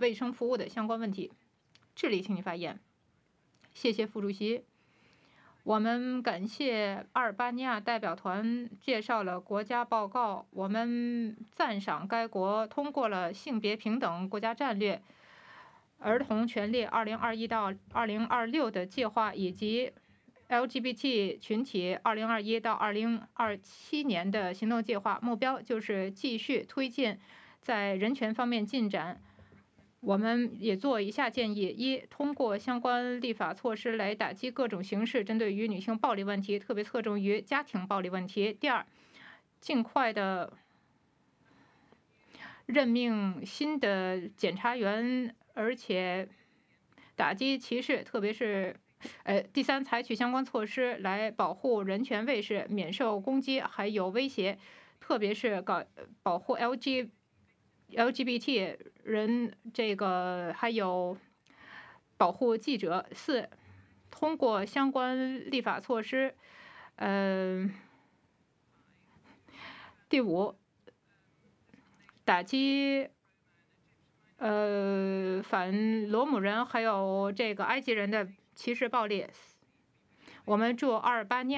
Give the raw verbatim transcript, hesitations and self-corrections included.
卫生服务的相关问题。智利，请你发言。谢谢副主席。我们感谢阿尔巴尼亚代表团介绍了国家报告。我们赞赏该国通过了性别平等国家战略、儿童权利二零二一到二零二六的计划，以及 L G B T 群体二零二一到二零二七年的行动计划。目标就是继续推进在人权方面进展。我们也做以下建议：一、通过相关立法措施来打击各种形式针对于女性暴力问题，特别侧重于家庭暴力问题；第二，尽快的任命新的检察员，而且打击歧视，特别是呃，第三，采取相关措施来保护人权卫士免受攻击还有威胁，特别是搞保护 L G L G B T 人，这个还有保护记者。四，通过相关立法措施，嗯、呃，第五，打击呃反罗姆人还有这个埃及人的歧视暴力。我们祝阿尔巴尼亚